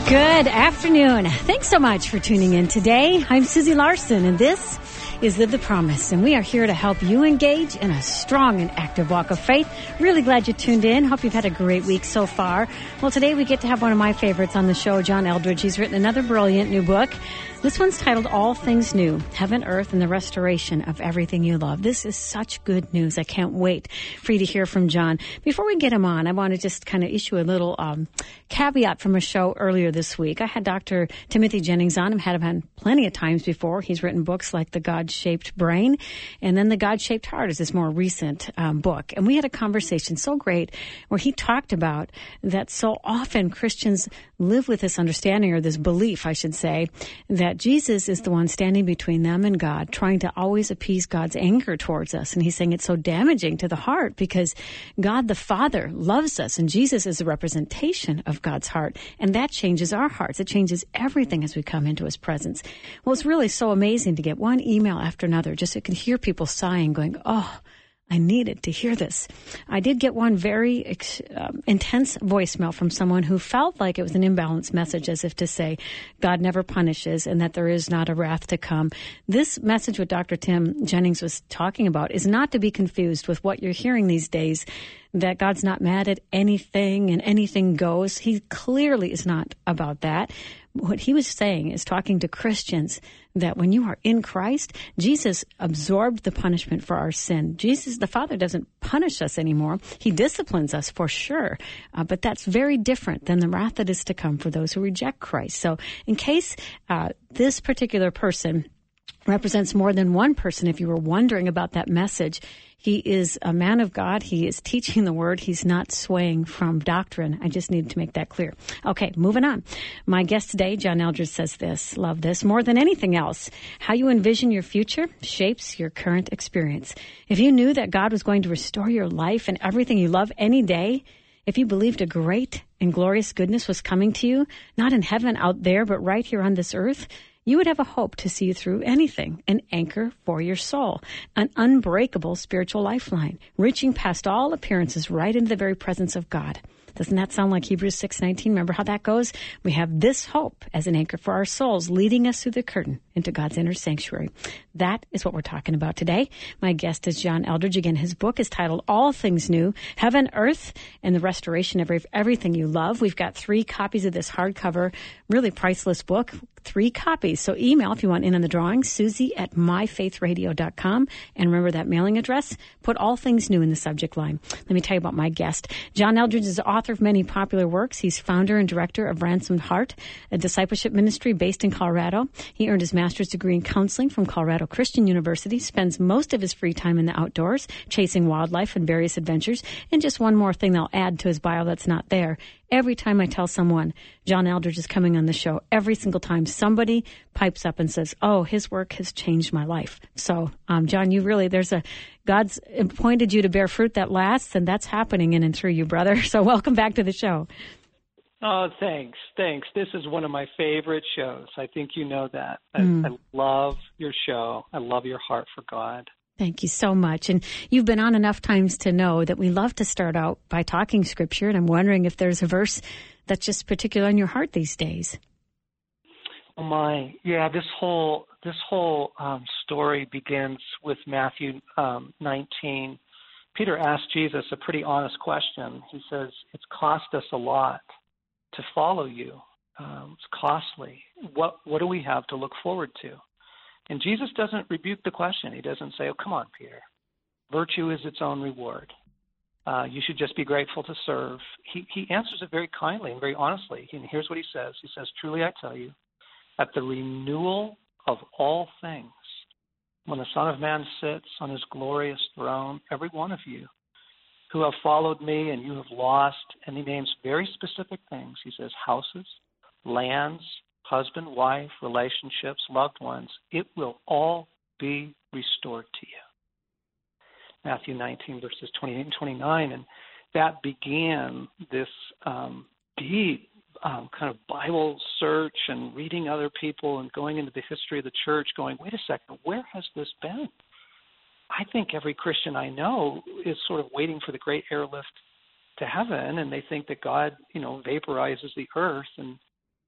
Good afternoon. Thanks so much for tuning in today. I'm Susie Larson, and this is Live the Promise, and we are here to help you engage in a strong and active walk of faith. Really glad you tuned in. Hope you've had a great week so far. Well, today we get to have one of my favorites on the show, John Eldredge. He's written another brilliant new book. This one's titled All Things New, Heaven, Earth, and the Restoration of Everything You Love. This is such good news. I can't wait for you to hear from John. Before we get him on, I want to just kind of issue a little caveat from a show earlier this week. I had Dr. Timothy Jennings on. I've had him on plenty of times before. He's written books like The God-Shaped Brain, and then The God-Shaped Heart is his more recent book. And we had a conversation so great where he talked about that so often Christians live with this understanding, or this belief, I should say, that Jesus is the one standing between them and God, trying to always appease God's anger towards us. And he's saying it's so damaging to the heart because God the Father loves us, and Jesus is a representation of God's heart. And that changes our hearts. It changes everything as we come into his presence. Well, it's really so amazing to get one email after another. Just so you can hear people sighing, going, oh, I needed to hear this. I did get one very intense voicemail from someone who felt like it was an imbalanced message, as if to say God never punishes and that there is not a wrath to come. This message what Dr. Tim Jennings was talking about is not to be confused with what you're hearing these days, that God's not mad at anything and anything goes. He clearly is not about that. What he was saying is talking to Christians that when you are in Christ, Jesus absorbed the punishment for our sin. Jesus, the Father, doesn't punish us anymore. He disciplines us for sure, but that's very different than the wrath that is to come for those who reject Christ. So in case this particular person represents more than one person, if you were wondering about that message, he is a man of God. He is teaching the word. He's not swaying from doctrine. I just needed to make that clear. Okay, moving on. My guest today, John Eldredge, says this. Love this. More than anything else, how you envision your future shapes your current experience. If you knew that God was going to restore your life and everything you love any day, if you believed a great and glorious goodness was coming to you, not in heaven out there, but right here on this earth, you would have a hope to see you through anything, an anchor for your soul, an unbreakable spiritual lifeline, reaching past all appearances right into the very presence of God. Doesn't that sound like Hebrews 6:19? Remember how that goes? We have this hope as an anchor for our souls, leading us through the curtain into God's inner sanctuary. That is what we're talking about today. My guest is John Eldredge. Again, his book is titled All Things New, Heaven, Earth, and the Restoration of Everything You Love. We've got 3 copies of this hardcover, really priceless book. 3 copies. So email if you want in on the drawing, Susie@myfaithradio.com. And remember that mailing address. Put All Things New in the subject line. Let me tell you about my guest. John Eldredge is the author of many popular works. He's founder and director of Ransomed Heart, a discipleship ministry based in Colorado. He earned his master's degree in counseling from Colorado Christian University, spends most of his free time in the outdoors, chasing wildlife and various adventures. And just one more thing I'll add to his bio that's not there. Every time I tell someone John Eldredge is coming on the show, every single time somebody pipes up and says, oh, his work has changed my life. So, John, you really, God's appointed you to bear fruit that lasts, and that's happening in and through you, brother. So welcome back to the show. Oh, thanks. This is one of my favorite shows. I think you know that. I love your show. I love your heart for God. Thank you so much. And you've been on enough times to know that we love to start out by talking Scripture, and I'm wondering if there's a verse that's just particular in your heart these days. Oh my, yeah. This whole story begins with Matthew 19. Peter asked Jesus a pretty honest question. He says, "It's cost us a lot to follow you. It's costly. What do we have to look forward to?" And Jesus doesn't rebuke the question. He doesn't say, "Oh, come on, Peter. Virtue is its own reward. You should just be grateful to serve." He answers it very kindly and very honestly. And here's what he says. He says, "Truly I tell you, at the renewal of all things, when the Son of Man sits on his glorious throne, every one of you who have followed me and you have lost," and he names very specific things. He says houses, lands, husband, wife, relationships, loved ones, it will all be restored to you. Matthew 19, verses 28 and 29. And that began this deep kind of Bible search and reading other people and going into the history of the church going, wait a second, where has this been? I think every Christian I know is sort of waiting for the great airlift to heaven, and they think that God, vaporizes the earth and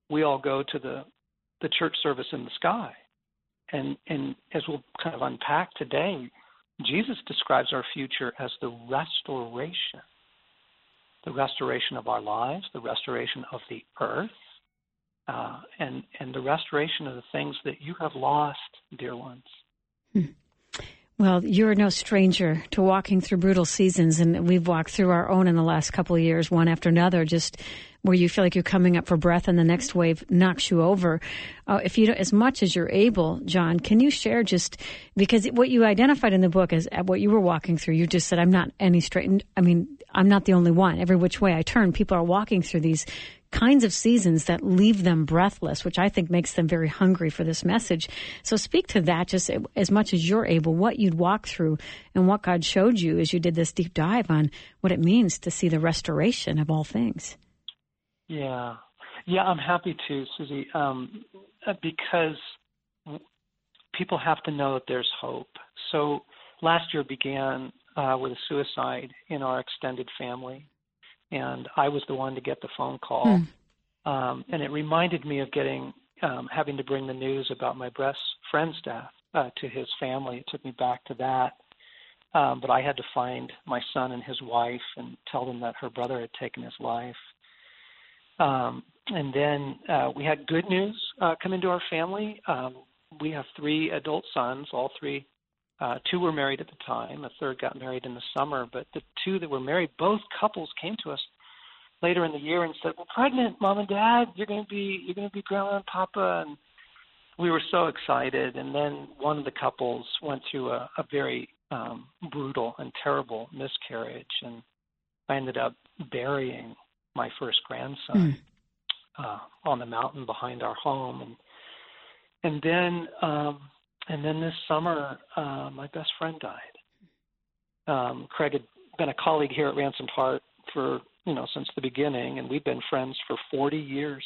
we all go to the church service in the sky. And as we'll kind of unpack today, Jesus describes our future as the restoration of our lives, the restoration of the earth, and the restoration of the things that you have lost, dear ones. Well, you're no stranger to walking through brutal seasons, and we've walked through our own in the last couple of years, one after another, just where you feel like you're coming up for breath and the next wave knocks you over. If you, as much as you're able, John, can you share just, because what you identified in the book is what you were walking through, you just said, I'm not the only one. Every which way I turn, people are walking through these kinds of seasons that leave them breathless, which I think makes them very hungry for this message. So speak to that just as much as you're able, what you'd walk through and what God showed you as you did this deep dive on what it means to see the restoration of all things. Yeah, I'm happy to, Susie, because people have to know that there's hope. So last year began with a suicide in our extended family. And I was the one to get the phone call. And it reminded me of having to bring the news about my best friend's death to his family. It took me back to that. But I had to find my son and his wife and tell them that her brother had taken his life. And then we had good news come into our family. We have 3 adult sons, all 3. 2 were married at the time. A third got married in the summer. But the 2 that were married, both couples came to us later in the year and said, "We're pregnant, Mom and Dad. You're going to be Grandma and Papa." And we were so excited. And then one of the couples went through a very brutal and terrible miscarriage, and I ended up burying my first grandson on the mountain behind our home. And then this summer, my best friend died. Craig had been a colleague here at Ransomed Heart for, since the beginning, and we've been friends for 40 years.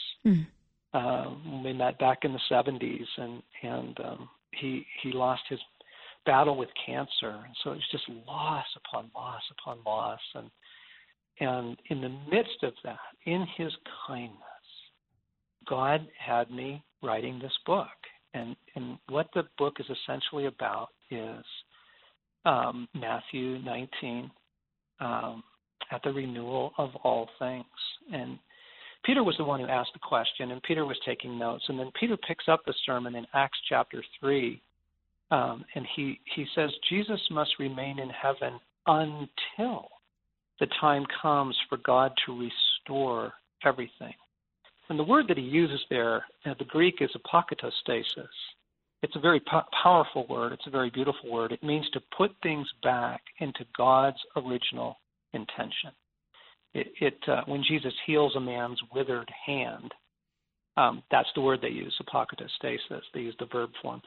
We met back in the 70s, and he lost his battle with cancer. And so it was just loss upon loss upon loss. And in the midst of that, in his kindness, God had me writing this book. And what the book is essentially about is Matthew 19, at the renewal of all things. And Peter was the one who asked the question, and Peter was taking notes. And then Peter picks up the sermon in Acts chapter 3, and he says, Jesus must remain in heaven until the time comes for God to restore everything. And the word that he uses there, the Greek, is apokatastasis. It's a very powerful word. It's a very beautiful word. It means to put things back into God's original intention. When Jesus heals a man's withered hand, that's the word they use, apokatastasis. They use the verb form.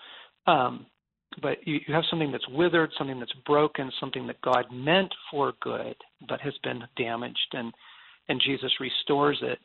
But you have something that's withered, something that's broken, something that God meant for good but has been damaged, and Jesus restores it.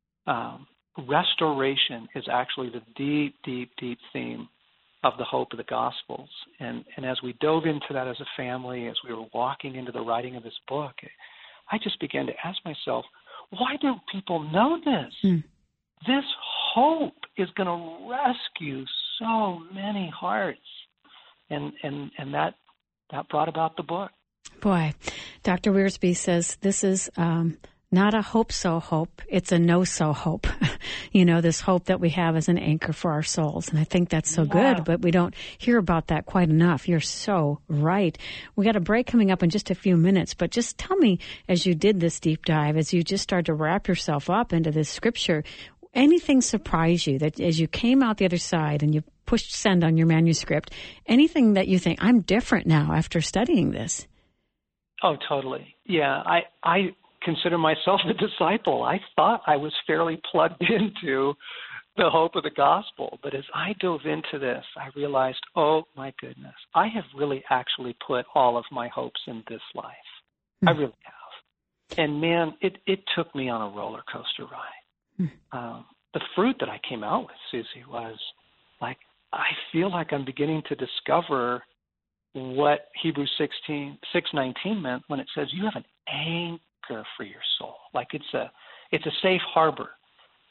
Restoration is actually the deep, deep, deep theme of the hope of the Gospels. And as we dove into that as a family, as we were walking into the writing of this book, I just began to ask myself, why don't people know this? This hope is going to rescue so many hearts. And that brought about the book. Boy, Dr. Wiersbe says this is not a hope-so hope. It's a no-so hope. This hope that we have as an anchor for our souls. And I think that's so good, but we don't hear about that quite enough. You're so right. We got a break coming up in just a few minutes, but just tell me, as you did this deep dive, as you just started to wrap yourself up into this scripture, anything surprise you that as you came out the other side and you pushed send on your manuscript, anything that you think, I'm different now after studying this? Oh, totally. Yeah, I consider myself a disciple. I thought I was fairly plugged into the hope of the gospel. But as I dove into this, I realized, oh, my goodness, I have really actually put all of my hopes in this life. I really have. And, man, it took me on a roller coaster ride. The fruit that I came out with, Susie, was like, I feel like I'm beginning to discover what Hebrews 6:19 meant when it says you have an anchor for your soul. Like it's a safe harbor.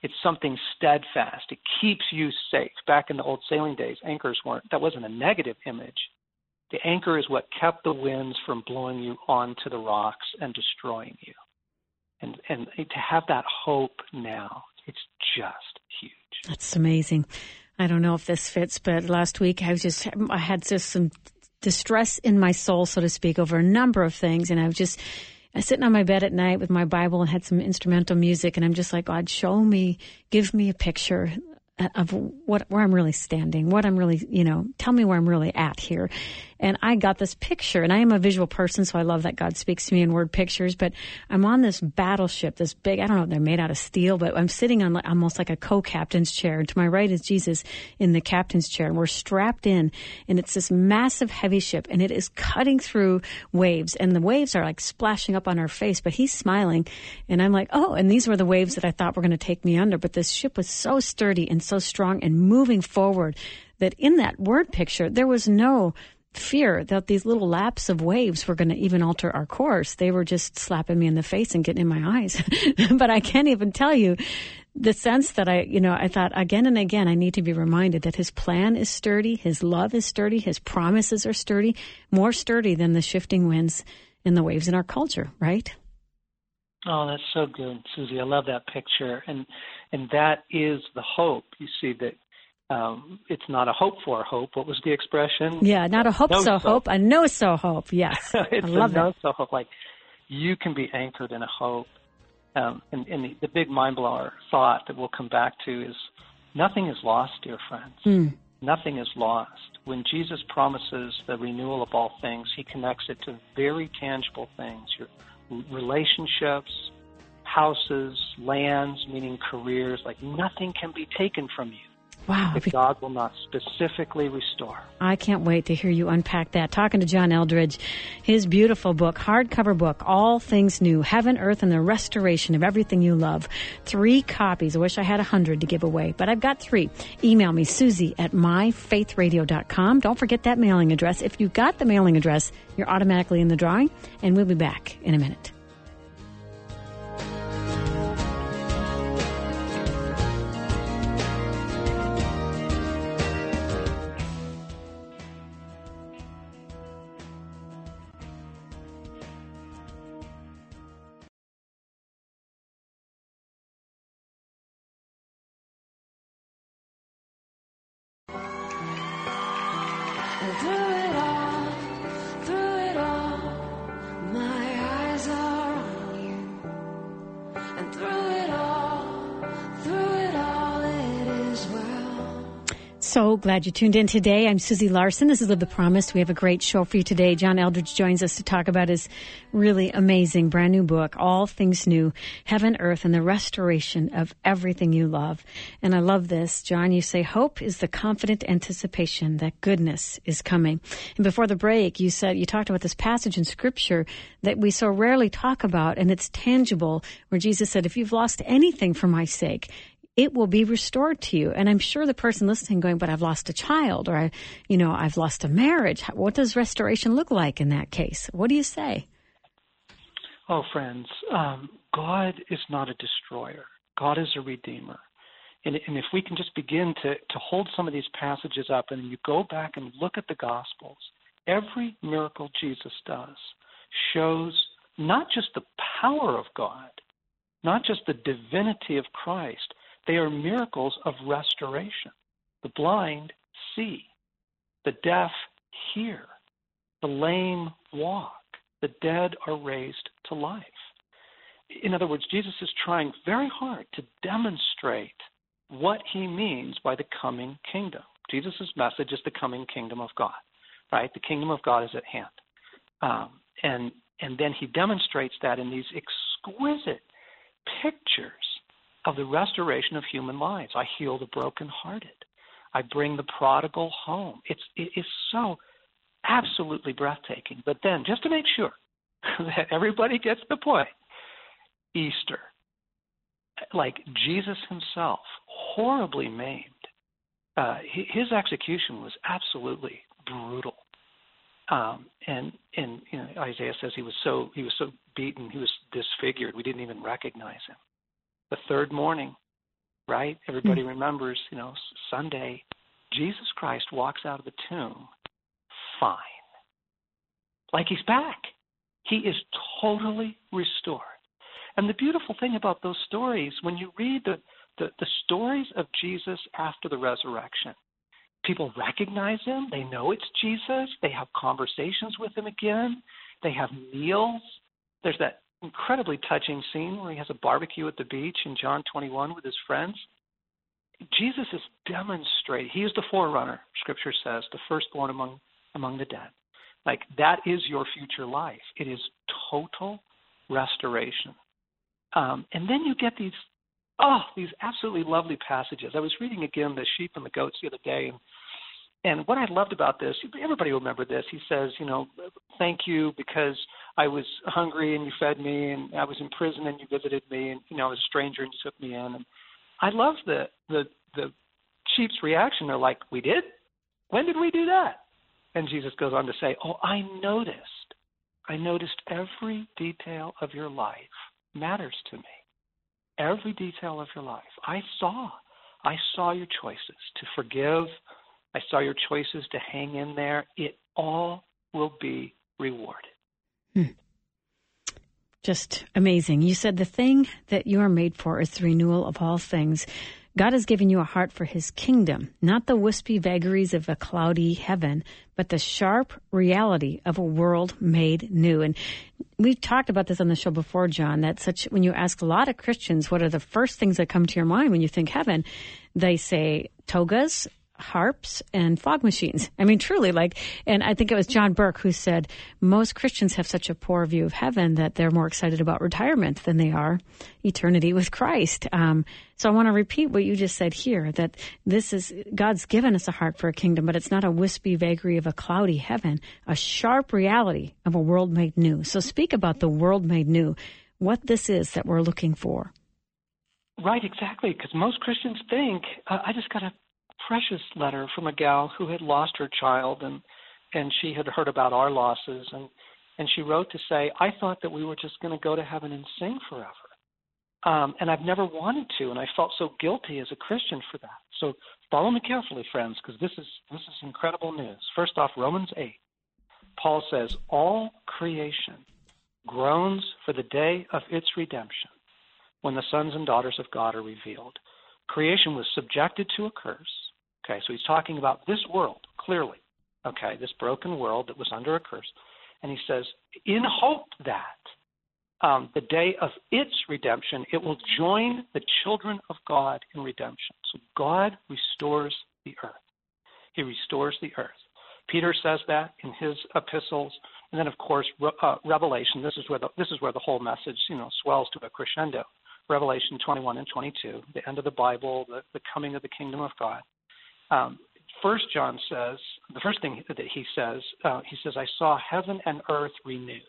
It's something steadfast. It keeps you safe. Back in the old sailing days, that wasn't a negative image. The anchor is what kept the winds from blowing you onto the rocks and destroying you. And to have that hope now, it's just huge. That's amazing. I don't know if this fits, but last week I had just some distress in my soul, so to speak, over a number of things. And I was sitting on my bed at night with my Bible and had some instrumental music. And I'm just like, God, give me a picture of where I'm really standing, what I'm really, tell me where I'm really at here. And I got this picture, and I am a visual person, so I love that God speaks to me in word pictures, but I'm on this battleship, this big, I don't know if they're made out of steel, but I'm sitting on almost like a co-captain's chair. And to my right is Jesus in the captain's chair, and we're strapped in, and it's this massive, heavy ship, and it is cutting through waves, and the waves are like splashing up on our face, but he's smiling, and I'm like, oh, and these were the waves that I thought were going to take me under, but this ship was so sturdy and so strong and moving forward that in that word picture, there was no fear that these little laps of waves were going to even alter our course. They were just slapping me in the face and getting in my eyes. But I can't even tell you the sense that I thought again and again, I need to be reminded that his plan is sturdy, his love is sturdy, his promises are sturdy, more sturdy than the shifting winds and the waves in our culture, right? Oh, that's so good, Susie. I love that picture. And that is the hope. You see that it's not a hope for hope. What was the expression? Yeah, not a hope so hope, a no so hope. Yes, it's I love a no so hope. Like you can be anchored in a hope. And the big mind blower thought that we'll come back to is nothing is lost, dear friends. Nothing is lost. When Jesus promises the renewal of all things, he connects it to very tangible things. Your relationships, houses, lands, meaning careers, like nothing can be taken from you. Wow. If God will not specifically restore. I can't wait to hear you unpack that. Talking to John Eldredge, his beautiful book, hardcover book, All Things New, Heaven, Earth, and the Restoration of Everything You Love. 3 copies. I wish I had 100 to give away, but I've got 3. Email me, Susie@myfaithradio.com. Don't forget that mailing address. If you've got the mailing address, you're automatically in the drawing, and we'll be back in a minute. So glad you tuned in today. I'm Susie Larson. This is Live the Promise. We have a great show for you today. John Eldredge joins us to talk about his really amazing brand new book, All Things New, Heaven, Earth, and the Restoration of Everything You Love. And I love this. John, you say, hope is the confident anticipation that goodness is coming. And before the break, you talked about this passage in Scripture that we so rarely talk about, and it's tangible, where Jesus said, if you've lost anything for my sake, it will be restored to you. And I'm sure the person listening going, but I've lost a child, or I've lost a marriage. What does restoration look like in that case? What do you say? Oh, friends, God is not a destroyer. God is a redeemer. And if we can just begin to hold some of these passages up, and you go back and look at the Gospels, every miracle Jesus does shows not just the power of God, not just the divinity of Christ. They are miracles of restoration. The blind see, the deaf hear, the lame walk, the dead are raised to life. In other words, Jesus is trying very hard to demonstrate what he means by the coming kingdom. Jesus' message is the coming kingdom of God, right? The kingdom of God is at hand. And then he demonstrates that in these exquisite pictures of the restoration of human lives. I heal the brokenhearted. I bring the prodigal home. It is so absolutely breathtaking. But then, just to make sure that everybody gets the point, Easter, like Jesus himself, horribly maimed. His execution was absolutely brutal. And Isaiah says he was so beaten, he was disfigured. We didn't even recognize him. The third morning, right? Everybody remembers, Sunday, Jesus Christ walks out of the tomb fine. Like he's back. He is totally restored. And the beautiful thing about those stories, when you read the stories of Jesus after the resurrection, people recognize him. They know it's Jesus. They have conversations with him again. They have meals. There's that incredibly touching scene where he has a barbecue at the beach in John 21 with his friends. Jesus is demonstrating. He is the forerunner, Scripture says, the firstborn among the dead. Like, that is your future life. It is total restoration. And then you get these absolutely lovely passages. I was reading again The Sheep and the Goats the other day, and what I loved about this, everybody will remember this. He says, thank you because I was hungry and you fed me, and I was in prison and you visited me, and I was a stranger and you took me in. And I love the sheep's reaction. They're like, we did? When did we do that? And Jesus goes on to say, I noticed every detail of your life matters to me. Every detail of your life. I saw your choices to forgive. I saw your choices to hang in there. It all will be rewarded. Just amazing. You said the thing that you are made for is the renewal of all things. God has given you a heart for his kingdom, not the wispy vagaries of a cloudy heaven, but the sharp reality of a world made new. And we've talked about this on the show before, John, that when you ask a lot of Christians, what are the first things that come to your mind when you think heaven? They say togas, harps, and fog machines. I mean, truly, and I think it was John Burke who said most Christians have such a poor view of heaven that they're more excited about retirement than they are eternity with Christ. So I want to repeat what you just said here, that God's given us a heart for a kingdom, but it's not a wispy vagary of a cloudy heaven, a sharp reality of a world made new. So speak about the world made new, what this is that we're looking for. Right, exactly, because most Christians think, I just got a precious letter from a gal who had lost her child, and she had heard about our losses, and she wrote to say, I thought that we were just going to go to heaven and sing forever. And I've never wanted to, and I felt so guilty as a Christian for that. So follow me carefully, friends, because this is incredible news. First off, Romans 8. Paul says, all creation groans for the day of its redemption, when the sons and daughters of God are revealed. Creation was subjected to a curse. Okay, so he's talking about this world, clearly. Okay, this broken world that was under a curse. And he says, in hope that the day of its redemption, it will join the children of God in redemption. So God restores the earth. He restores the earth. Peter says that in his epistles. And then, of course, Revelation, this is where the whole message, swells to a crescendo. Revelation 21 and 22, the end of the Bible, the coming of the kingdom of God. First John says, the first thing that he says, I saw heaven and earth renewed.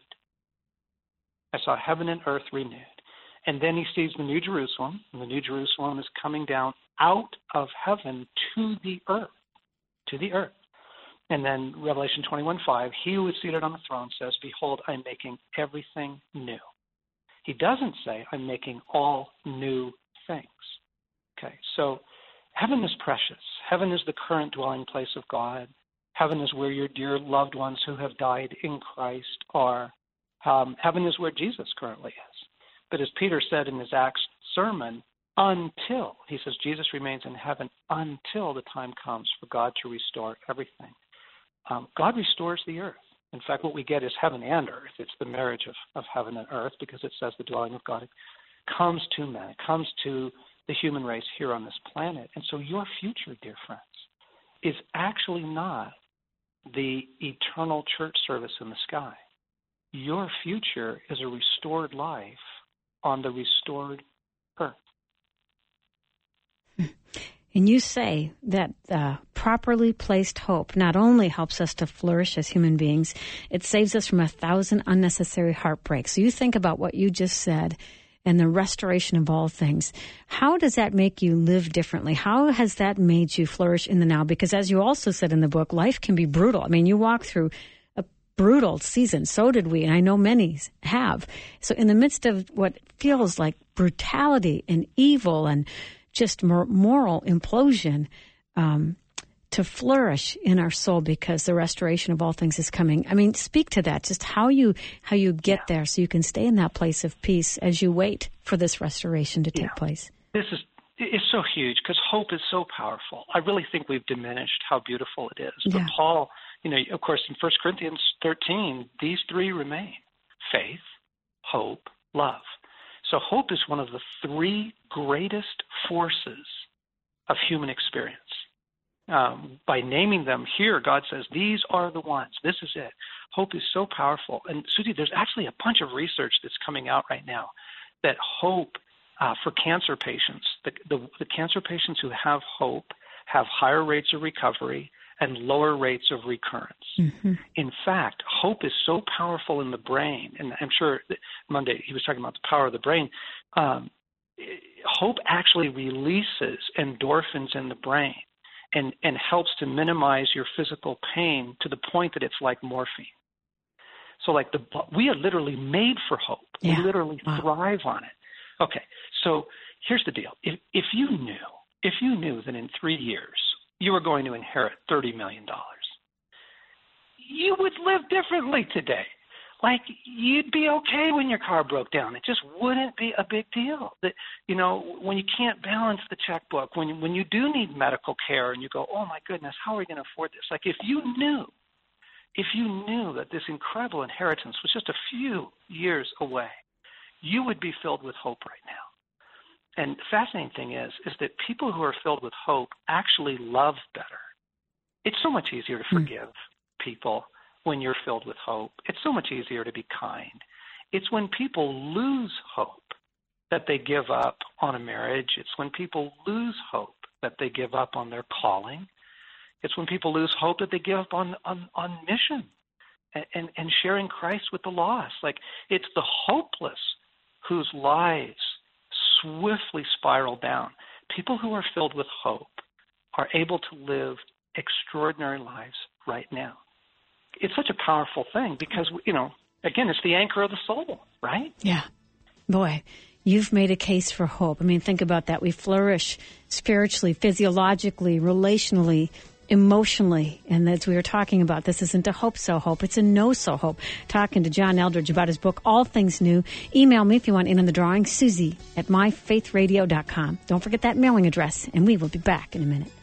I saw heaven and earth renewed. And then he sees the New Jerusalem, and the New Jerusalem is coming down out of heaven to the earth. And then Revelation 21:5, he who is seated on the throne says, behold, I'm making everything new. He doesn't say, I'm making all new things. Okay, so heaven is precious. Heaven is the current dwelling place of God. Heaven is where your dear loved ones who have died in Christ are. Heaven is where Jesus currently is. But as Peter said in his Acts sermon, he says Jesus remains in heaven until the time comes for God to restore everything. God restores the earth. In fact, what we get is heaven and earth. It's the marriage of heaven and earth, because it says the dwelling of God comes to man. It comes to the human race here on this planet. And so your future, dear friends, is actually not the eternal church service in the sky. Your future is a restored life on the restored earth. And you say that properly placed hope not only helps us to flourish as human beings, it saves us from 1,000 unnecessary heartbreaks. So you think about what you just said and the restoration of all things. How does that make you live differently? How has that made you flourish in the now? Because as you also said in the book, life can be brutal. I mean, you walk through a brutal season. So did we, and I know many have. So in the midst of what feels like brutality and evil and just moral implosion to flourish in our soul because the restoration of all things is coming. I mean, speak to that, just how you get there so you can stay in that place of peace as you wait for this restoration to take place. It's so huge because hope is so powerful. I really think we've diminished how beautiful it is. But Paul, of course, in 1 Corinthians 13, these three remain: faith, hope, love. So hope is one of the three greatest forces of human experience. By naming them here, God says, these are the ones. This is it. Hope is so powerful. And Susie, there's actually a bunch of research that's coming out right now that hope for cancer patients, the cancer patients who have hope have higher rates of recovery and lower rates of recurrence. Mm-hmm. In fact, hope is so powerful in the brain, and I'm sure that Monday he was talking about the power of the brain. Hope actually releases endorphins in the brain and helps to minimize your physical pain to the point that it's like morphine. So we are literally made for hope. Yeah. We literally thrive on it. Okay, so here's the deal. If you knew that in 3 years you were going to inherit $30 million, you would live differently today. Like, you'd be okay when your car broke down. It just wouldn't be a big deal. That, when you can't balance the checkbook, when you do need medical care and you go, oh my goodness, how are we going to afford this? Like, if you knew that this incredible inheritance was just a few years away, you would be filled with hope right now. And the fascinating thing is that people who are filled with hope actually love better. It's so much easier to forgive people when you're filled with hope. It's so much easier to be kind. It's when people lose hope that they give up on a marriage. It's when people lose hope that they give up on their calling. It's when people lose hope that they give up on mission and sharing Christ with the lost. Like, it's the hopeless whose lives swiftly spiral down. People who are filled with hope are able to live extraordinary lives right now. It's such a powerful thing because, again, it's the anchor of the soul, right? Yeah. Boy, you've made a case for hope. I mean, think about that. We flourish spiritually, physiologically, relationally, emotionally. And as we were talking about, this isn't a hope-so hope. It's a no-so hope. Talking to John Eldredge about his book, All Things New. Email me if you want in on the drawing, Susie@myfaithradio.com. Don't forget that mailing address, and we will be back in a minute.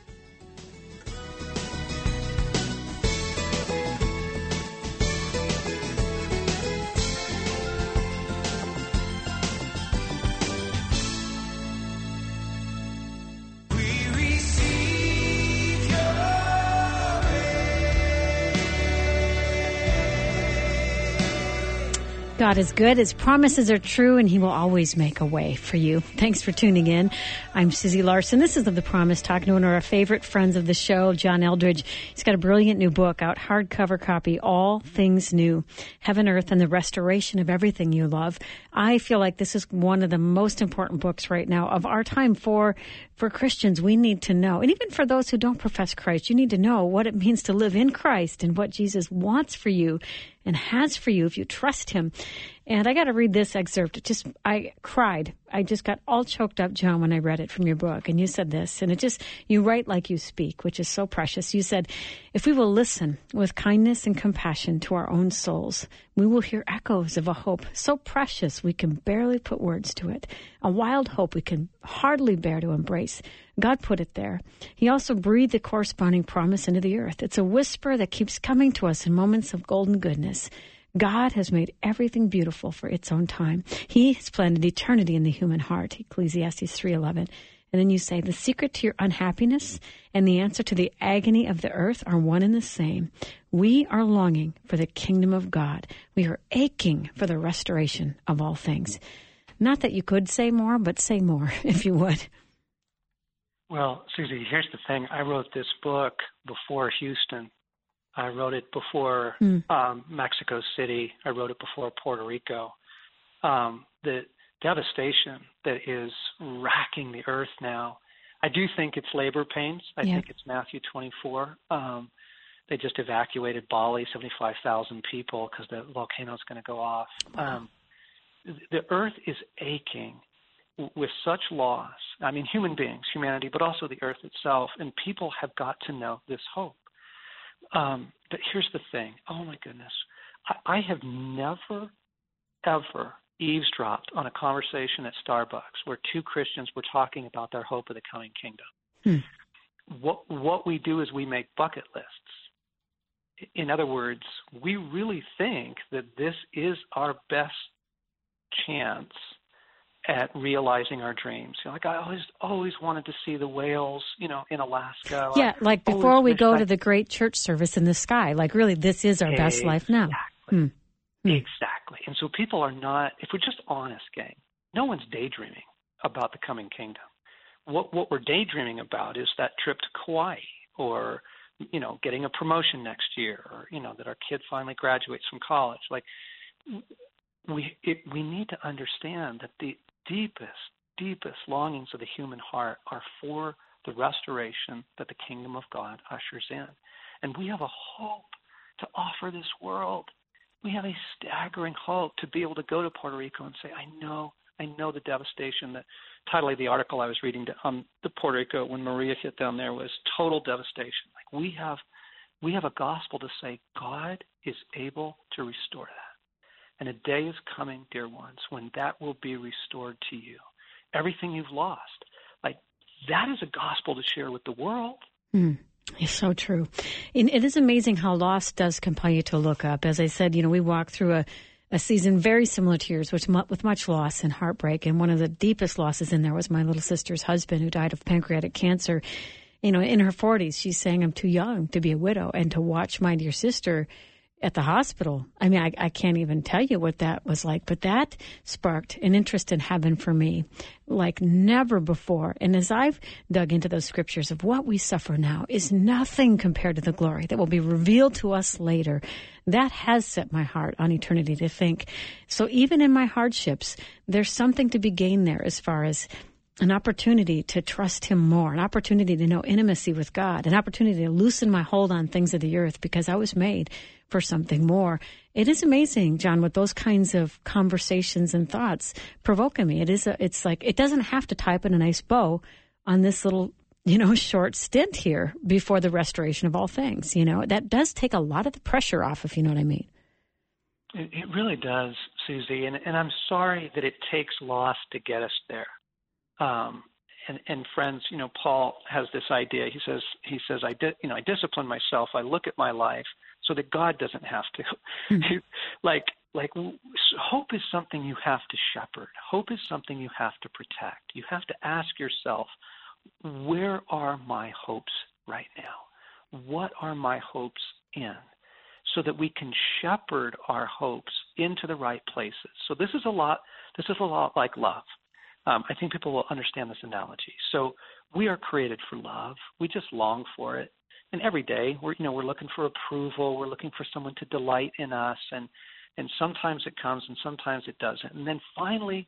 God is good. His promises are true, and he will always make a way for you. Thanks for tuning in. I'm Susie Larson. This is Of the Promise, talking to one of our favorite friends of the show, John Eldredge. He's got a brilliant new book out, hardcover copy, All Things New, Heaven, Earth, and the Restoration of Everything You Love. I feel like this is one of the most important books right now of our time for Christians. We need to know, and even for those who don't profess Christ, you need to know what it means to live in Christ and what Jesus wants for you and has for you if you trust him. And I got to read this excerpt. I cried. I just got all choked up, John, when I read it from your book. And you said this, and you write like you speak, which is so precious. You said, if we will listen with kindness and compassion to our own souls, we will hear echoes of a hope so precious we can barely put words to it. A wild hope we can hardly bear to embrace. God put it there. He also breathed the corresponding promise into the earth. It's a whisper that keeps coming to us in moments of golden goodness. God has made everything beautiful for its own time. He has planted eternity in the human heart, Ecclesiastes 3:11. And then you say, the secret to your unhappiness and the answer to the agony of the earth are one and the same. We are longing for the kingdom of God. We are aching for the restoration of all things. Not that you could say more, but say more, if you would. Well, Susie, here's the thing. I wrote this book before Houston. I wrote it before Mexico City. I wrote it before Puerto Rico. The devastation that is racking the earth now, I do think it's labor pains. I think it's Matthew 24. They just evacuated Bali, 75,000 people, because the volcano is going to go off. The earth is aching with such loss, I mean, human beings, humanity, but also the earth itself, and people have got to know this hope. But here's the thing. Oh, my goodness. I have never, ever eavesdropped on a conversation at Starbucks where two Christians were talking about their hope of the coming kingdom. What we do is we make bucket lists. In other words, we really think that this is our best chance at realizing our dreams. Like I always wanted to see the whales, in Alaska. Yeah, like before we go to the great church service in the sky. Like really, this is our best life now. Exactly. And so people are not, if we're just honest, gang, no one's daydreaming about the coming kingdom. What we're daydreaming about is that trip to Kauai, or, getting a promotion next year, or, that our kid finally graduates from college. Like, we need to understand that the deepest longings of the human heart are for the restoration that the kingdom of God ushers in. And we have a hope to offer this world. We have a staggering hope to be able to go to Puerto Rico and say, I know the devastation. The title of the article I was reading the Puerto Rico when Maria hit down there was total devastation. Like we have a gospel to say God is able to restore that. And a day is coming, dear ones, when that will be restored to you. Everything you've lost. Like that is a gospel to share with the world. It's so true. And it is amazing how loss does compel you to look up. As I said, we walked through a season very similar to yours, with much loss and heartbreak. And one of the deepest losses in there was my little sister's husband, who died of pancreatic cancer. In her 40s, she's saying, I'm too young to be a widow. And to watch my dear sister at the hospital, I mean, I can't even tell you what that was like. But that sparked an interest in heaven for me like never before. And as I've dug into those scriptures of what we suffer now is nothing compared to the glory that will be revealed to us later, that has set my heart on eternity to think. So even in my hardships, there's something to be gained there as far as an opportunity to trust him more, an opportunity to know intimacy with God, an opportunity to loosen my hold on things of the earth because I was made for something more. It is amazing, John, what those kinds of conversations and thoughts provoke in me. It's like it doesn't have to tie up in a nice bow on this little, short stint here before the restoration of all things. That does take a lot of the pressure off, if you know what I mean. It really does, Susie, and I'm sorry that it takes loss to get us there. And friends, Paul has this idea. He says, I discipline myself. I look at my life so that God doesn't have to. like hope is something you have to shepherd. Hope is something you have to protect. You have to ask yourself, where are my hopes right now? What are my hopes in? So that we can shepherd our hopes into the right places. So this is a lot like love. I think people will understand this analogy. So we are created for love. We just long for it. And every day we're looking for approval. We're looking for someone to delight in us. And sometimes it comes and sometimes it doesn't. And then finally,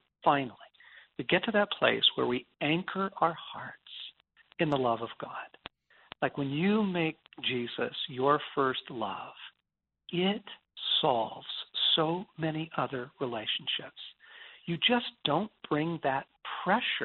we get to that place where we anchor our hearts in the love of God. Like when you make Jesus your first love, it solves so many other relationships. You just don't bring that pressure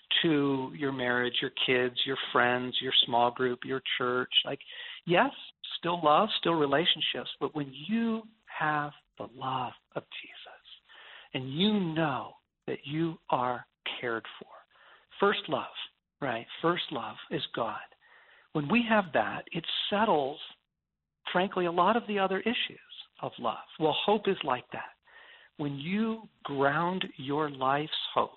to your marriage, your kids, your friends, your small group, your church. Like, yes, still love, still relationships, but when you have the love of Jesus and you know that you are cared for, first love, right? First love is God. When we have that, it settles, frankly, a lot of the other issues of love. Well, hope is like that. When you ground your life's hopes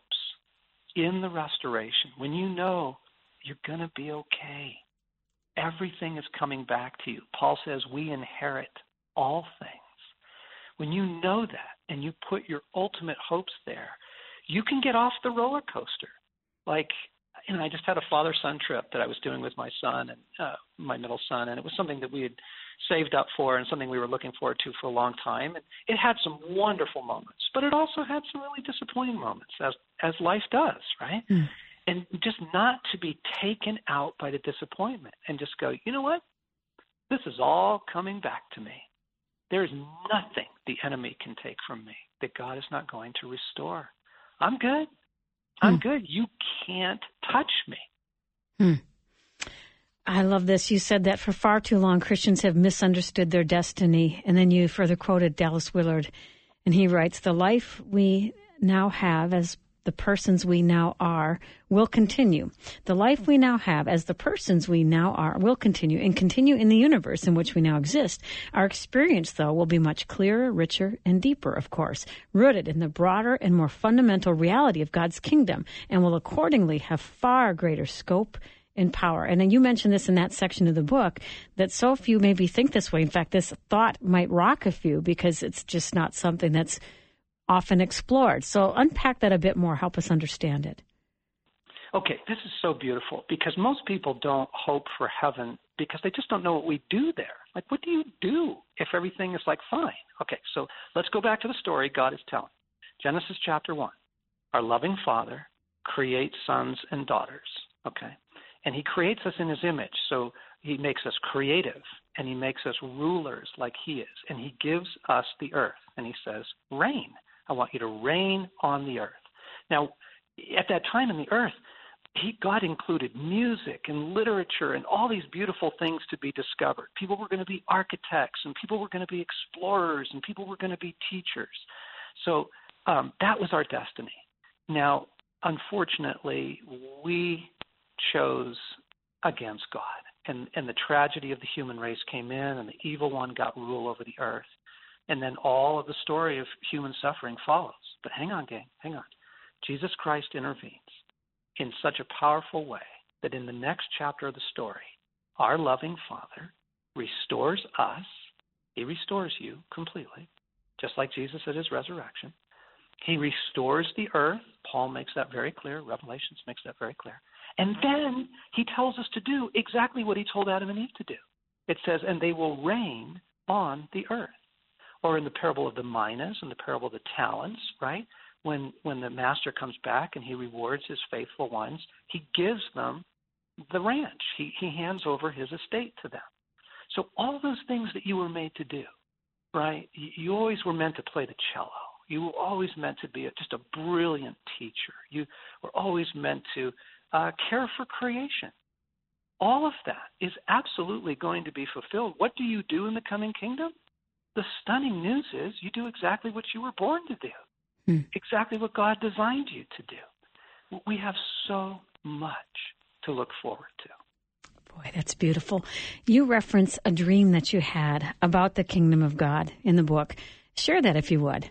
in the restoration, when you know you're going to be okay, everything is coming back to you. Paul says we inherit all things. When you know that and you put your ultimate hopes there, you can get off the roller coaster. Like, I just had a father-son trip that I was doing with my son and my middle son, and it was something that we had saved up for and something we were looking forward to for a long time. And it had some wonderful moments, but it also had some really disappointing moments, as life does, right? And just not to be taken out by the disappointment and just go, you know what? This is all coming back to me. There is nothing the enemy can take from me that God is not going to restore. I'm good. I'm good. You can't touch me. I love this. You said that for far too long, Christians have misunderstood their destiny. And then you further quoted Dallas Willard, and he writes, the life we now have as the persons we now are will continue. The life we now have as the persons we now are will continue and continue in the universe in which we now exist. Our experience, though, will be much clearer, richer, and deeper, of course, rooted in the broader and more fundamental reality of God's kingdom, and will accordingly have far greater scope and power. And then you mentioned this in that section of the book, that so few maybe think this way. In fact, this thought might rock a few because it's just not something that's often explored. So unpack that a bit more. Help us understand it. Okay, this is so beautiful because most people don't hope for heaven because they just don't know what we do there. Like, what do you do if everything is like fine? Okay, so let's go back to the story God is telling. Genesis chapter 1. Our loving Father creates sons and daughters, okay? And he creates us in his image. So he makes us creative and he makes us rulers like he is. And he gives us the earth and he says, reign. I want you to reign on the earth. Now, at that time in the earth, God included music and literature and all these beautiful things to be discovered. People were going to be architects and people were going to be explorers and people were going to be teachers. So that was our destiny. Now, unfortunately, we chose against God. And the tragedy of the human race came in and the evil one got rule over the earth. And then all of the story of human suffering follows. But hang on, gang, hang on. Jesus Christ intervenes in such a powerful way that in the next chapter of the story, our loving Father restores us. He restores you completely, just like Jesus at his resurrection. He restores the earth. Paul makes that very clear. Revelations makes that very clear. And then he tells us to do exactly what he told Adam and Eve to do. It says, and they will reign on the earth. Or in the parable of the minas and the parable of the talents, right? When the master comes back and he rewards his faithful ones, he gives them the ranch. He hands over his estate to them. So all those things that you were made to do, right? You always were meant to play the cello. You were always meant to be just a brilliant teacher. You were always meant to care for creation. All of that is absolutely going to be fulfilled. What do you do in the coming kingdom? The stunning news is you do exactly what you were born to do, exactly what God designed you to do. We have so much to look forward to. Boy, that's beautiful. You reference a dream that you had about the kingdom of God in the book. Share that if you would.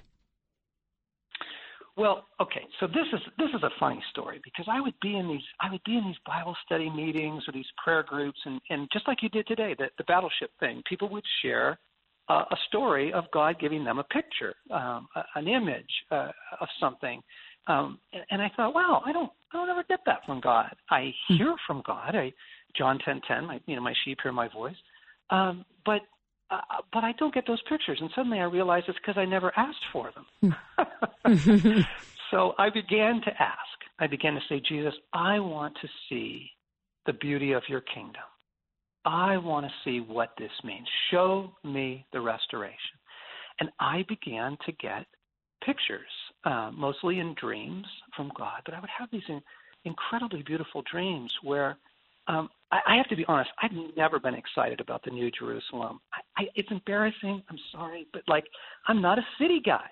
Well, okay, so this is a funny story because I would be in these Bible study meetings or these prayer groups, and just like you did today, the battleship thing, people would share a story of God giving them a picture, an image of something, and I thought, wow, I don't ever get that from God. I hear from God. John 10:10, my sheep hear my voice, but I don't get those pictures. And suddenly I realized it's because I never asked for them. So I began to ask. I began to say, Jesus, I want to see the beauty of your kingdom. I want to see what this means. Show me the restoration. And I began to get pictures, mostly in dreams from God. But I would have these incredibly beautiful dreams where I have to be honest, I've never been excited about the New Jerusalem. It's embarrassing. I'm sorry, but I'm not a city guy.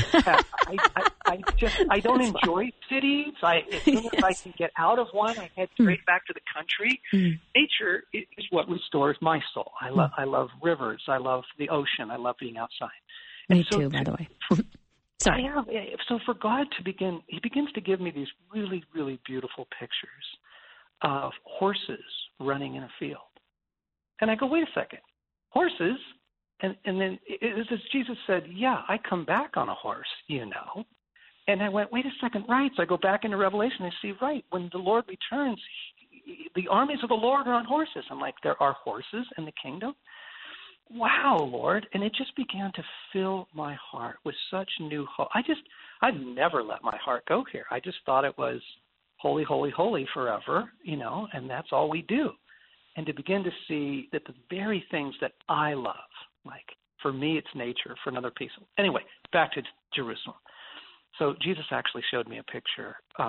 I don't enjoy cities. As soon as I can get out of one, I head straight back to the country. Nature is what restores my soul. I love rivers. I love the ocean. I love being outside. Me too, by the way. Sorry. So for God to begin, he begins to give me these really, really beautiful pictures of horses running in a field. And I go, wait a second, horses? And then it's as Jesus said, yeah, I come back on a horse, And I went, wait a second, right. So I go back into Revelation and I see, right, when the Lord returns, the armies of the Lord are on horses. I'm like, there are horses in the kingdom? Wow, Lord. And it just began to fill my heart with such new hope. I'd never let my heart go here. I just thought it was holy, holy, holy forever, and that's all we do. And to begin to see that the very things that I love, like for me it's nature, for another people. Anyway, back to Jerusalem. So Jesus actually showed me a picture of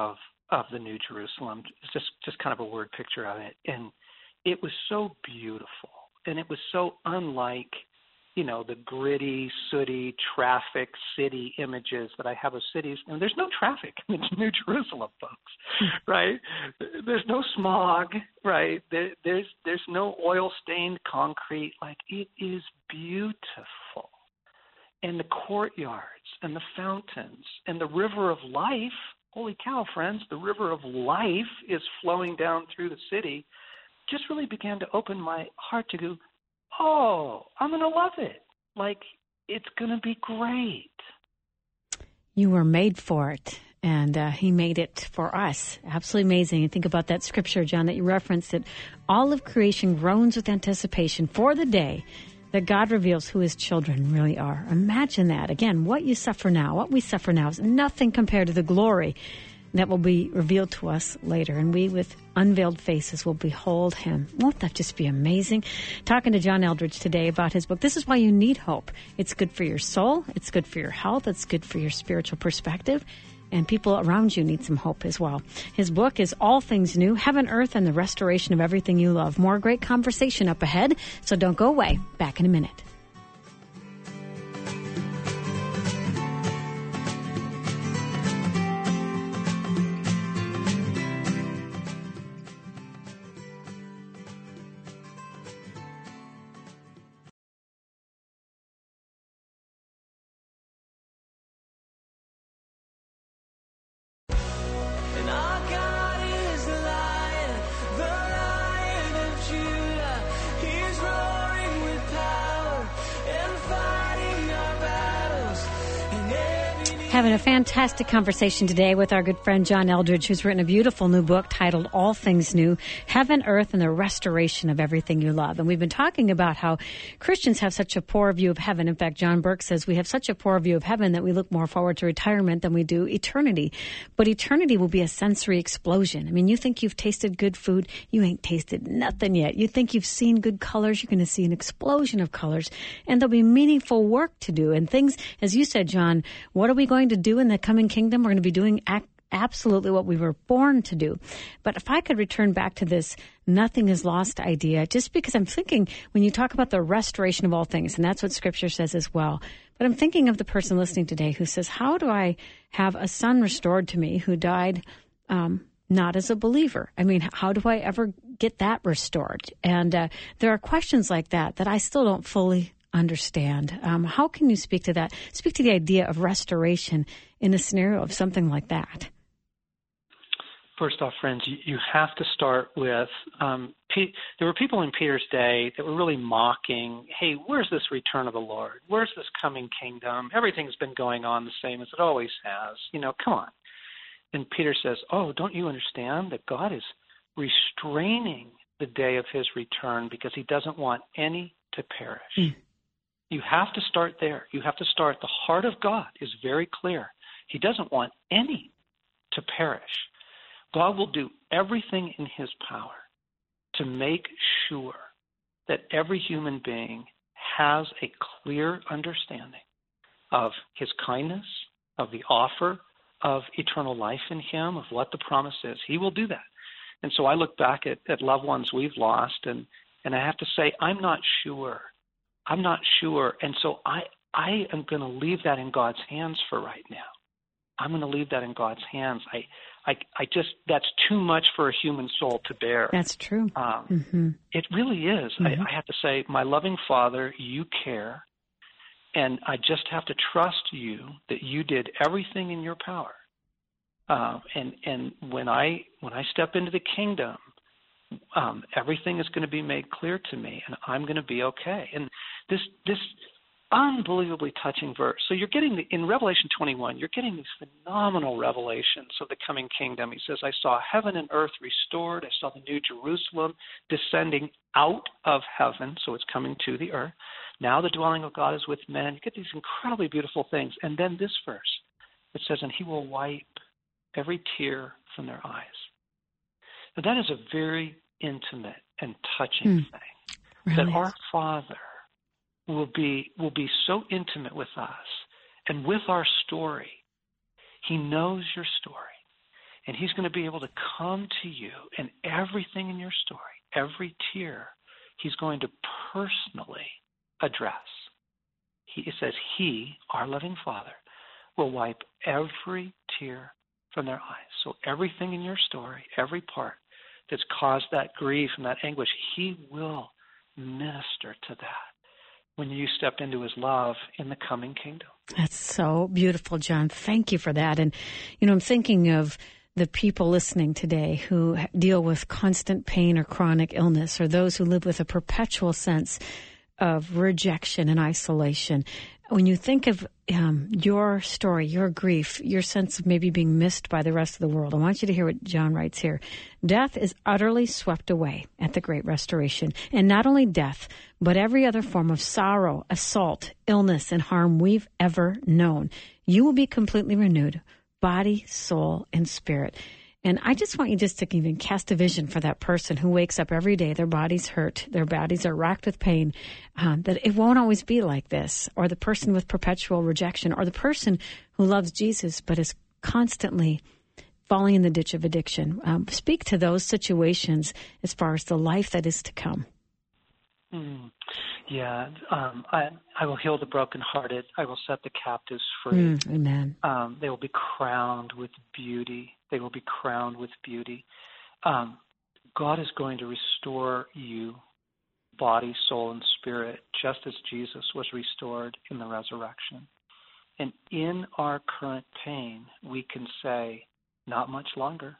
of the New Jerusalem. It's just kind of a word picture of it. And it was so beautiful. And it was so unlike, the gritty, sooty, traffic city images that I have of cities. And there's no traffic in New Jerusalem, folks, right? There's no smog, right? There's no oil-stained concrete. Like, it is beautiful. And the courtyards and the fountains and the river of life, holy cow, friends, the river of life is flowing down through the city, just really began to open my heart to go, oh, I'm going to love it. Like, it's going to be great. You were made for it, and he made it for us. Absolutely amazing. And think about that scripture, John, that you referenced, that all of creation groans with anticipation for the day that God reveals who his children really are. Imagine that. Again, what you suffer now, what we suffer now is nothing compared to the glory that will be revealed to us later. And we, with unveiled faces, will behold him. Won't that just be amazing? Talking to John Eldredge today about his book, This Is Why You Need Hope. It's good for your soul. It's good for your health. It's good for your spiritual perspective. And people around you need some hope as well. His book is All Things New, Heaven, Earth, and the Restoration of Everything You Love. More great conversation up ahead, so don't go away. Back in a minute. Having a fantastic conversation today with our good friend John Eldredge, who's written a beautiful new book titled All Things New, Heaven, Earth, and the Restoration of Everything You Love. And we've been talking about how Christians have such a poor view of heaven. In fact, John Burke says we have such a poor view of heaven that we look more forward to retirement than we do eternity. But eternity will be a sensory explosion. I mean, you think you've tasted good food, you ain't tasted nothing yet. You think you've seen good colors, you're going to see an explosion of colors. And there'll be meaningful work to do. And things, as you said, John, what are we going to do in the coming kingdom? We're going to be doing absolutely what we were born to do. But if I could return back to this nothing is lost idea, just because I'm thinking when you talk about the restoration of all things, and that's what Scripture says as well, but I'm thinking of the person listening today who says, how do I have a son restored to me who died not as a believer? I mean, how do I ever get that restored? And there are questions like that I still don't fully understand. How can you speak to that? Speak to the idea of restoration in a scenario of something like that. First off, friends, you have to start with, there were people in Peter's day that were really mocking, hey, where's this return of the Lord? Where's this coming kingdom? Everything's been going on the same as it always has. Come on. And Peter says, oh, don't you understand that God is restraining the day of his return because he doesn't want any to perish? Mm. You have to start there. You have to start. The heart of God is very clear. He doesn't want any to perish. God will do everything in his power to make sure that every human being has a clear understanding of his kindness, of the offer of eternal life in him, of what the promise is. He will do that. And so I look back at loved ones we've lost, and I have to say, I'm not sure. And so I am going to leave that in God's hands for right now. I'm going to leave that in God's hands. I just, that's too much for a human soul to bear. That's true. It really is. I have to say, my loving Father, you care, and I just have to trust you that you did everything in your power. And when I step into the kingdom, everything is going to be made clear to me, and I'm going to be okay. And this unbelievably touching verse. So you're getting, in Revelation 21, you're getting these phenomenal revelations of the coming kingdom. He says, I saw heaven and earth restored. I saw the new Jerusalem descending out of heaven, so it's coming to the earth. Now the dwelling of God is with men. You get these incredibly beautiful things. And then this verse, it says, and he will wipe every tear from their eyes. Now that is a very intimate and touching thing. Really? That our Father will be so intimate with us and with our story. He knows your story. And he's going to be able to come to you, and everything in your story, every tear, he's going to personally address. It says he, our loving Father, will wipe every tear from their eyes. So everything in your story, every part that's caused that grief and that anguish, he will minister to that when you step into his love in the coming kingdom. That's so beautiful, John. Thank you for that. And, I'm thinking of the people listening today who deal with constant pain or chronic illness, or those who live with a perpetual sense of rejection and isolation. When you think of your story, your grief, your sense of maybe being missed by the rest of the world, I want you to hear what John writes here. Death is utterly swept away at the Great Restoration. And not only death, but every other form of sorrow, assault, illness, and harm we've ever known. You will be completely renewed, body, soul, and spirit. And I just want you just to even cast a vision for that person who wakes up every day, their body's hurt, their bodies are racked with pain, that it won't always be like this, or the person with perpetual rejection, or the person who loves Jesus but is constantly falling in the ditch of addiction. Speak to those situations as far as the life that is to come. Yeah, I will heal the brokenhearted. I will set the captives free. Amen. They will be crowned with beauty. They will be crowned with beauty. God is going to restore you, body, soul, and spirit, just as Jesus was restored in the resurrection. And in our current pain, we can say, not much longer.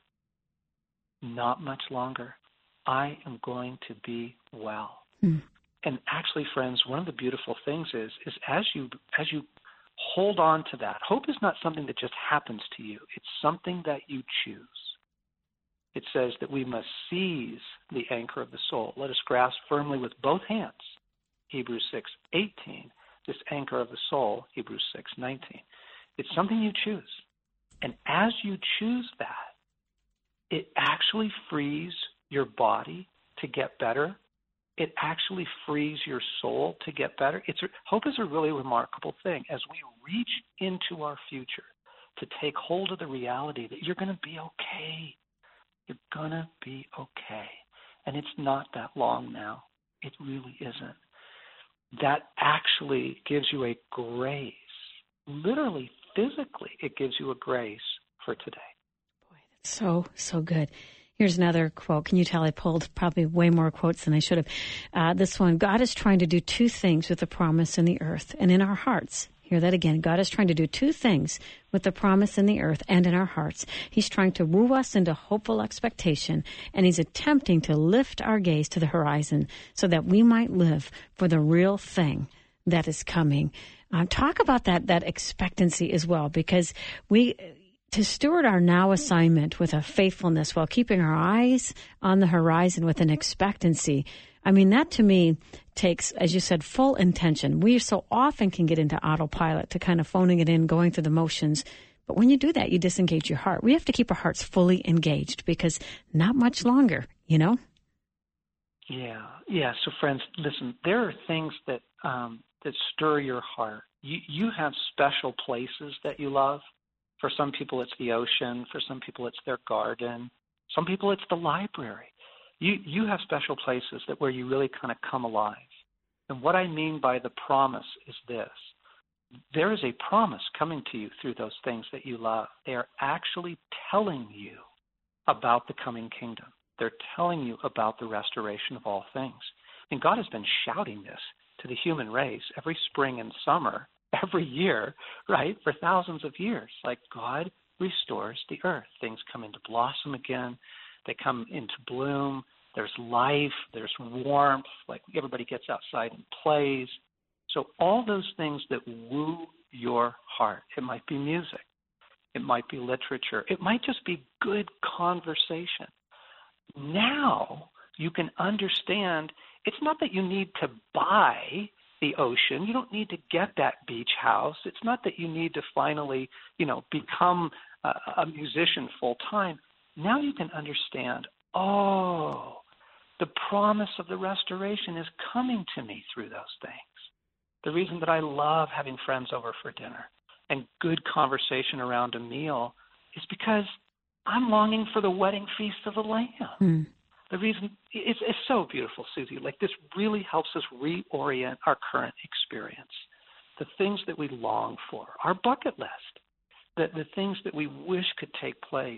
Not much longer. I am going to be well. And actually, friends, one of the beautiful things is as you hold on to that, hope is not something that just happens to you. It's something that you choose. It says that we must seize the anchor of the soul. Let us grasp firmly with both hands, Hebrews 6:18, this anchor of the soul, Hebrews 6:19. It's something you choose. And as you choose that, it actually frees your body to get better. It actually frees your soul to get better. Hope is a really remarkable thing as we reach into our future to take hold of the reality that you're going to be okay. You're going to be okay. And it's not that long now. It really isn't. That actually gives you a grace. Literally, physically, it gives you a grace for today. Boy, that's so good. Here's another quote. Can you tell I pulled probably way more quotes than I should have? This one, God is trying to do two things with the promise in the earth and in our hearts. Hear that again. God is trying to do two things with the promise in the earth and in our hearts. He's trying to woo us into hopeful expectation, and he's attempting to lift our gaze to the horizon so that we might live for the real thing that is coming. Talk about that expectancy as well, because to steward our now assignment with a faithfulness while keeping our eyes on the horizon with an expectancy, I mean, that to me takes, as you said, full intention. We so often can get into autopilot to kind of phoning it in, going through the motions. But when you do that, you disengage your heart. We have to keep our hearts fully engaged because not much longer, Yeah. So friends, listen, there are things that stir your heart. You have special places that you love. For some people, it's the ocean. For some people, it's their garden. Some people, it's the library. You have special places where you really kind of come alive. And what I mean by the promise is this. There is a promise coming to you through those things that you love. They are actually telling you about the coming kingdom. They're telling you about the restoration of all things. And God has been shouting this to the human race every spring and summer, every year, right, for thousands of years. Like, God restores the earth. Things come into blossom again. They come into bloom. There's life. There's warmth. Like, everybody gets outside and plays. So all those things that woo your heart. It might be music. It might be literature. It might just be good conversation. Now you can understand it's not that you need to buy the ocean. You don't need to get that beach house. It's not that you need to finally, become a musician full time. Now you can understand, the promise of the restoration is coming to me through those things. The reason that I love having friends over for dinner and good conversation around a meal is because I'm longing for the wedding feast of the Lamb. The reason, it's so beautiful, Susie. Like, this really helps us reorient our current experience. The things that we long for, our bucket list, the things that we wish could take place.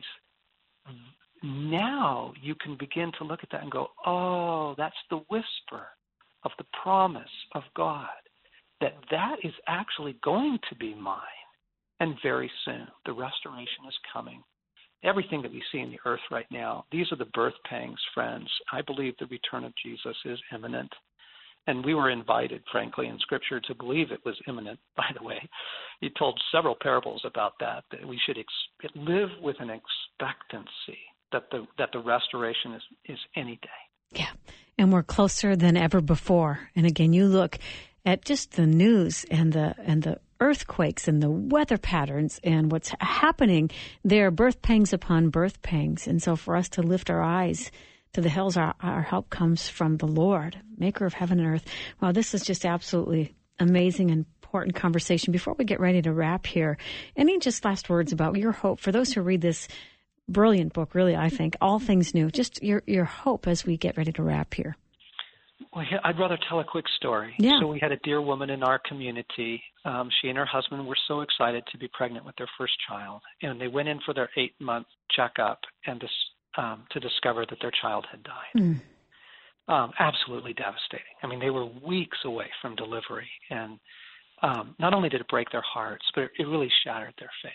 Now you can begin to look at that and go, oh, that's the whisper of the promise of God, that is actually going to be mine. And very soon, the restoration is coming. Everything that we see in the earth right now, these are the birth pangs, friends. I believe the return of Jesus is imminent. And we were invited, frankly, in Scripture to believe it was imminent, by the way. He told several parables about that we should live with an expectancy that the restoration is any day. Yeah, and we're closer than ever before. And again, you look at just the news and the earthquakes and the weather patterns and what's happening there, birth pangs upon birth pangs. And so for us to lift our eyes to the hills, our help comes from the Lord, maker of heaven and earth. Wow, this is just absolutely amazing and important conversation. Before we get ready to wrap here, any just last words about your hope for those who read this brilliant book, really, I think, All Things New, just your hope as we get ready to wrap here. Well, I'd rather tell a quick story. Yeah. So we had a dear woman in our community. She and her husband were so excited to be pregnant with their first child, and they went in for their 8-month checkup and to discover that their child had died. Absolutely devastating. I mean, they were weeks away from delivery, and not only did it break their hearts, but it really shattered their faith.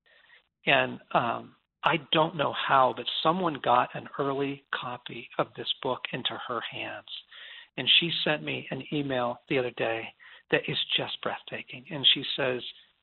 And I don't know how, but someone got an early copy of this book into her hands. And she sent me an email the other day that is just breathtaking. And she says,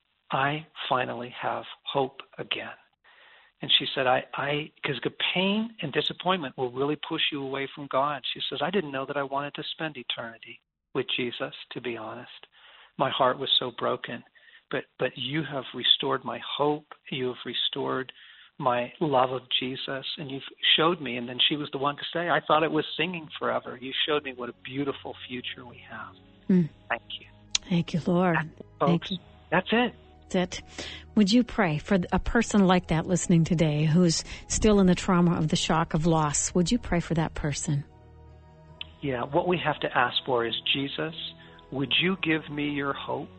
I finally have hope again. And she said, because the pain and disappointment will really push you away from God. She says, I didn't know that I wanted to spend eternity with Jesus, to be honest. My heart was so broken. But you have restored my hope. You have restored my love of Jesus, and you've showed me, and then she was the one to say, I thought it was singing forever. You showed me what a beautiful future we have. Thank you. Thank you, Lord. Folks, that's it. That's it. Would you pray for a person like that listening today who's still in the trauma of the shock of loss? Would you pray for that person? Yeah, what we have to ask for is, Jesus, would you give me your hope?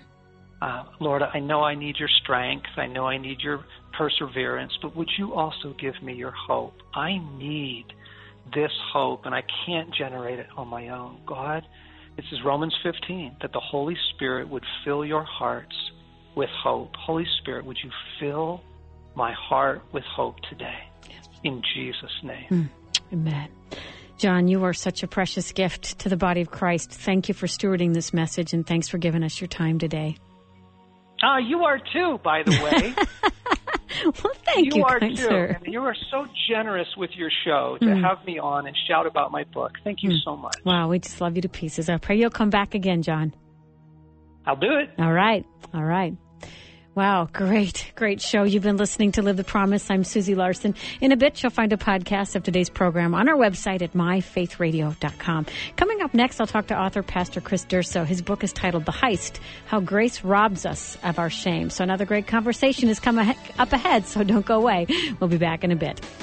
Lord, I know I need your strength. I know I need your perseverance, but would you also give me your hope? I need this hope, and I can't generate it on my own. God, this is Romans 15, that the Holy Spirit would fill your hearts with hope. Holy Spirit, would you fill my heart with hope today? In Jesus' name. Amen. John, you are such a precious gift to the body of Christ. Thank you for stewarding this message, and thanks for giving us your time today. You are too, by the way. Well, thank you, are kind too. sir. And you are so generous with your show to have me on and shout about my book. Thank you so much. Wow, we just love you to pieces. I pray you'll come back again, John. I'll do it. All right. Wow, great show. You've been listening to Live the Promise. I'm Susie Larson. In a bit, you'll find a podcast of today's program on our website at myfaithradio.com. Coming up next, I'll talk to author Pastor Chris Durso. His book is titled The Heist, How Grace Robs Us of Our Shame. So another great conversation is coming up ahead, so don't go away. We'll be back in a bit.